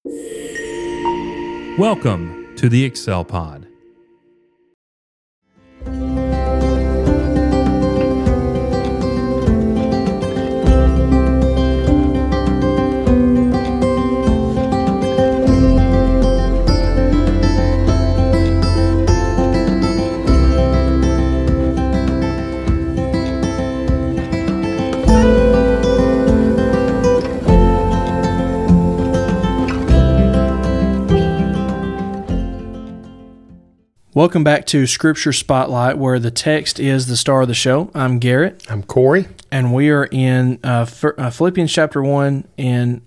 Welcome to the Excel Pod. Welcome back to Scripture Spotlight, where the text is the star of the show. I'm Garrett. I'm Corey. And we are in Philippians chapter 1 in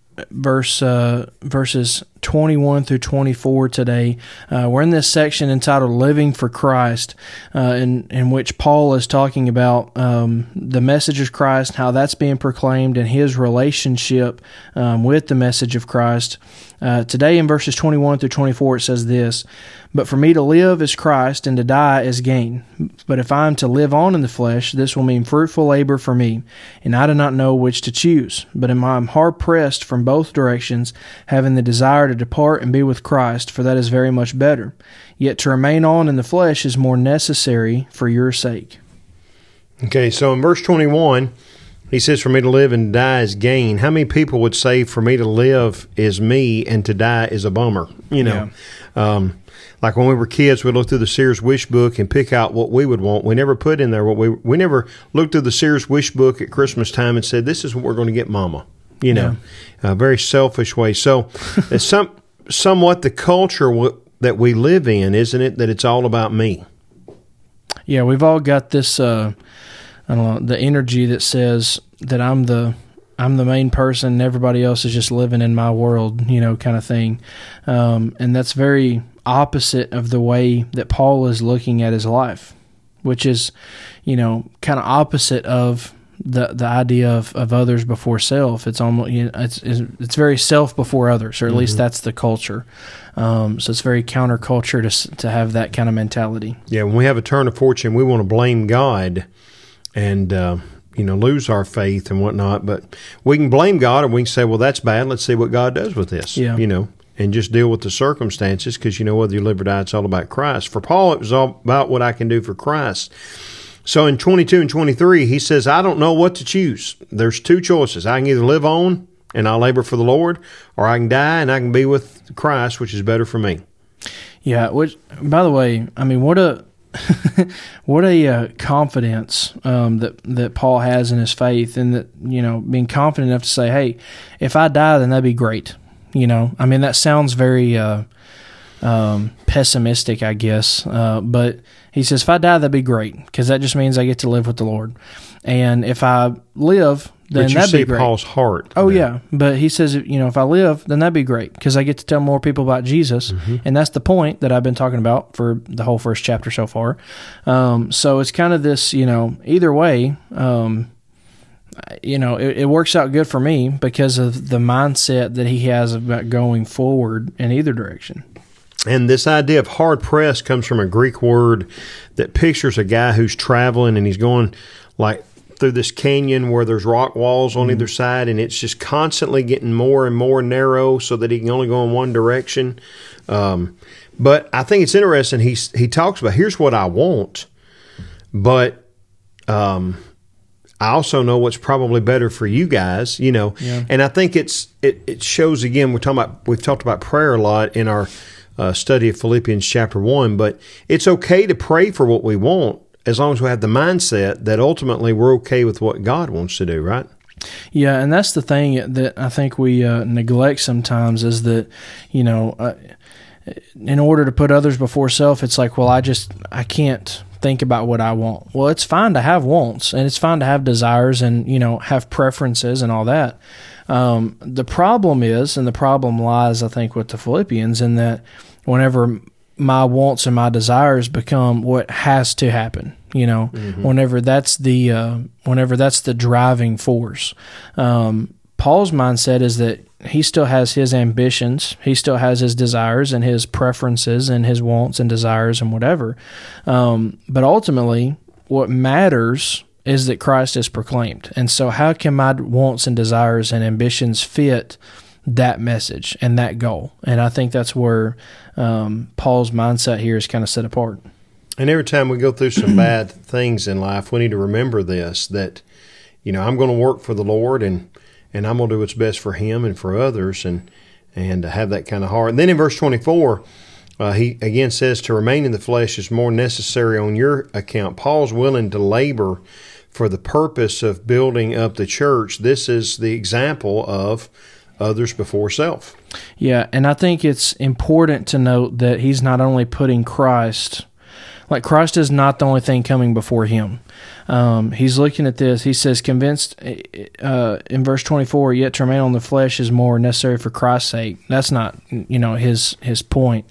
verses 21 through 24 today. We're in this section entitled Living for Christ, in which Paul is talking about the message of Christ, how that's being proclaimed, and his relationship with the message of Christ. Today in verses 21 through 24 it says this, "But for me to live is Christ, and to die is gain. But if I am to live on in the flesh, this will mean fruitful labor for me, and I do not know which to choose. But I am hard pressed from both directions, having the desire to depart and be with Christ, for that is very much better. Yet to remain on in the flesh is more necessary for your sake." Okay, so in verse 21, he says, "For me to live and die is gain." How many people would say, "For me to live is me, and to die is a bummer"? Like when we were kids, we'd look through the Sears Wish Book and pick out what we would want. We never put in there what we never looked through the Sears Wish Book at Christmas time and said, "This is what we're going to get Mama." A very selfish way. So it's somewhat the culture that we live in, isn't it? That it's all about me. Yeah, we've all got this. I don't know, the energy that says that I'm the main person and everybody else is just living in my world, kind of thing. And that's very opposite of the way that Paul is looking at his life, which is, kind of opposite of the idea of others before self. It's almost, it's very self before others, or at least that's the culture. So it's very counterculture to have that kind of mentality. Yeah, when we have a turn of fortune, we want to blame God and lose our faith and whatnot. But we can blame God, or we can say, "Well, that's bad. Let's see what God does with this." And just deal with the circumstances, because whether you live or die, it's all about Christ. For Paul, it was all about what I can do for Christ. So in 22 and 23, he says, "I don't know what to choose. There's two choices. I can either live on and I'll labor for the Lord, or I can die and I can be with Christ, which is better for me." Yeah. Which, by the way, I mean, what a confidence that Paul has in his faith, and that being confident enough to say, "Hey, if I die, then that'd be great." I mean, that sounds very pessimistic, I guess. But he says, "If I die, that'd be great, because that just means I get to live with the Lord. And if I live, then that'd be great." Paul's heart. Oh, yeah. But he says, if I live, then that'd be great, because I get to tell more people about Jesus. And that's the point that I've been talking about for the whole first chapter so far. So it's kind of this, either way, it works out good for me because of the mindset that he has about going forward in either direction. And this idea of hard pressed comes from a Greek word that pictures a guy who's traveling and he's going like through this canyon where there's rock walls on either side, and it's just constantly getting more and more narrow so that he can only go in one direction. But I think it's interesting. He talks about, here's what I want, but I also know what's probably better for you guys, Yeah. And I think it shows again. We've talked about prayer a lot in our study of Philippians chapter 1, but it's okay to pray for what we want as long as we have the mindset that ultimately we're okay with what God wants to do, right? Yeah, and that's the thing that I think we neglect sometimes, is that, in order to put others before self, it's like, well, I can't think about what I want. Well, it's fine to have wants, and it's fine to have desires and, have preferences and all that. The problem is, and the problem lies, I think, with the Philippians, in that whenever my wants and my desires become what has to happen, whenever that's the driving force. Paul's mindset is that he still has his ambitions, he still has his desires and his preferences and his wants and desires and whatever. But ultimately, what matters is that Christ is proclaimed. And so how can my wants and desires and ambitions fit that message and that goal. And I think that's where Paul's mindset here is kind of set apart. And every time we go through some bad things in life, we need to remember this, that, I'm going to work for the Lord and I'm going to do what's best for Him and for others and have that kind of heart. And then in verse 24, he again says to remain in the flesh is more necessary on your account. Paul's willing to labor for the purpose of building up the church. This is the example of others before self. Yeah, and I think it's important to note that he's not only putting Christ is not the only thing coming before him. He's looking at this. He says, convinced in verse 24, yet to remain on the flesh is more necessary for Christ's sake. That's not, his point.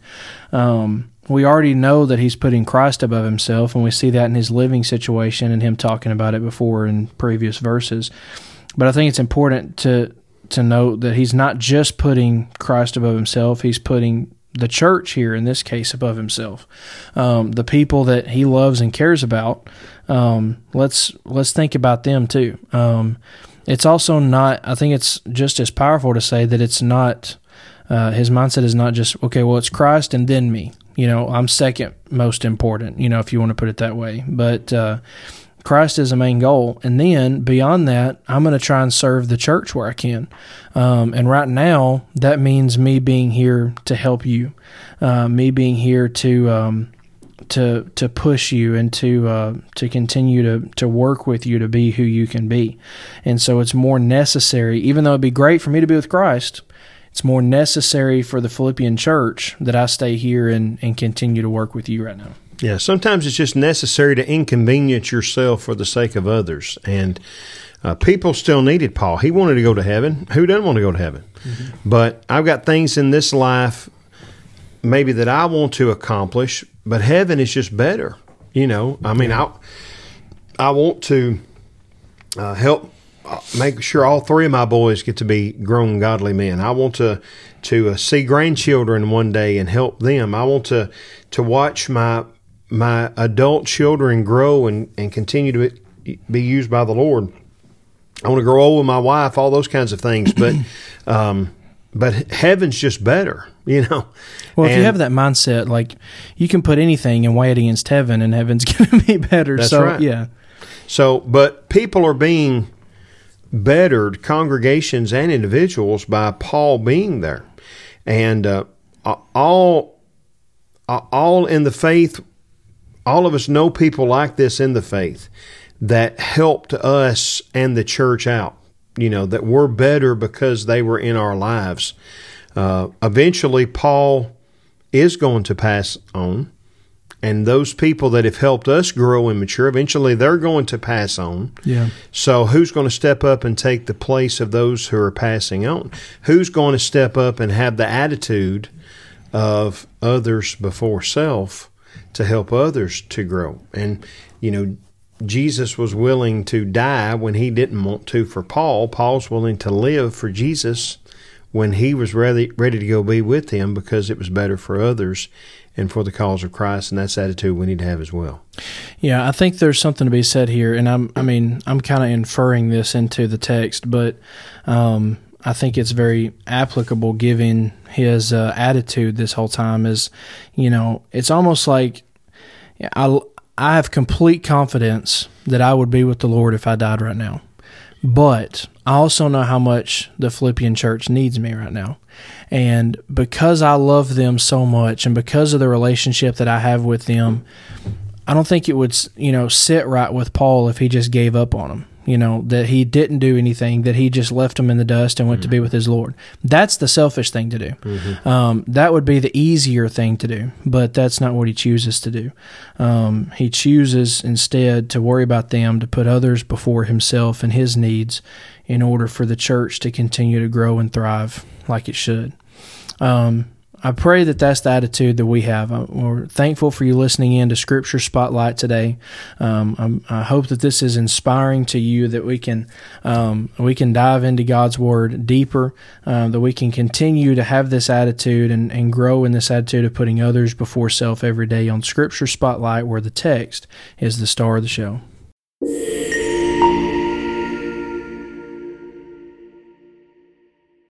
We already know that he's putting Christ above himself, and we see that in his living situation and him talking about it before in previous verses. But I think it's important to note that he's not just putting Christ above himself, he's putting the church here, in this case, above himself. The people that he loves and cares about, let's think about them too. It's also not, I think it's just as powerful to say that it's not, his mindset is not just, okay, well, it's Christ and then me. I'm second most important, if you want to put it that way. But Christ is the main goal. And then beyond that, I'm going to try and serve the church where I can. And right now, that means me being here to help you, me being here to push you and to continue to work with you to be who you can be. And so it's more necessary, even though it'd be great for me to be with Christ, it's more necessary for the Philippian church that I stay here and continue to work with you right now. Yeah, sometimes it's just necessary to inconvenience yourself for the sake of others. And people still needed Paul. He wanted to go to heaven. Who doesn't want to go to heaven? Mm-hmm. But I've got things in this life maybe that I want to accomplish, but heaven is just better. I want to help make sure all three of my boys get to be grown godly men. I want to see grandchildren one day and help them. I want to watch my adult children grow and continue to be used by the Lord. I want to grow old with my wife, all those kinds of things. But heaven's just better, Well, if you have that mindset, like you can put anything and weigh it against heaven, and heaven's going to be better. That's so, right. Yeah. So, but people are being bettered, congregations and individuals, by Paul being there, and all in the faith. All of us know people like this in the faith that helped us and the church out, that we're better because they were in our lives. Eventually, Paul is going to pass on, and those people that have helped us grow and mature, eventually they're going to pass on. Yeah. So who's going to step up and take the place of those who are passing on? Who's going to step up and have the attitude of others before self to help others to grow? And, Jesus was willing to die when he didn't want to for Paul. Paul's willing to live for Jesus when he was ready to go be with him because it was better for others and for the cause of Christ, and that's the attitude we need to have as well. Yeah, I think there's something to be said here, and I'm kind of inferring this into the text, but I think it's very applicable given his attitude this whole time. Is it's almost like I have complete confidence that I would be with the Lord if I died right now. But I also know how much the Philippian church needs me right now. And because I love them so much and because of the relationship that I have with them, I don't think it would, sit right with Paul if he just gave up on them. That he didn't do anything, that he just left them in the dust and went to be with his Lord. That's the selfish thing to do. Mm-hmm. That would be the easier thing to do, but that's not what he chooses to do. He chooses instead to worry about them, to put others before himself and his needs in order for the church to continue to grow and thrive like it should. I pray that that's the attitude that we have. We're thankful for you listening in to Scripture Spotlight today. I hope that this is inspiring to you, that we can dive into God's Word deeper, that we can continue to have this attitude and grow in this attitude of putting others before self every day on Scripture Spotlight, where the text is the star of the show.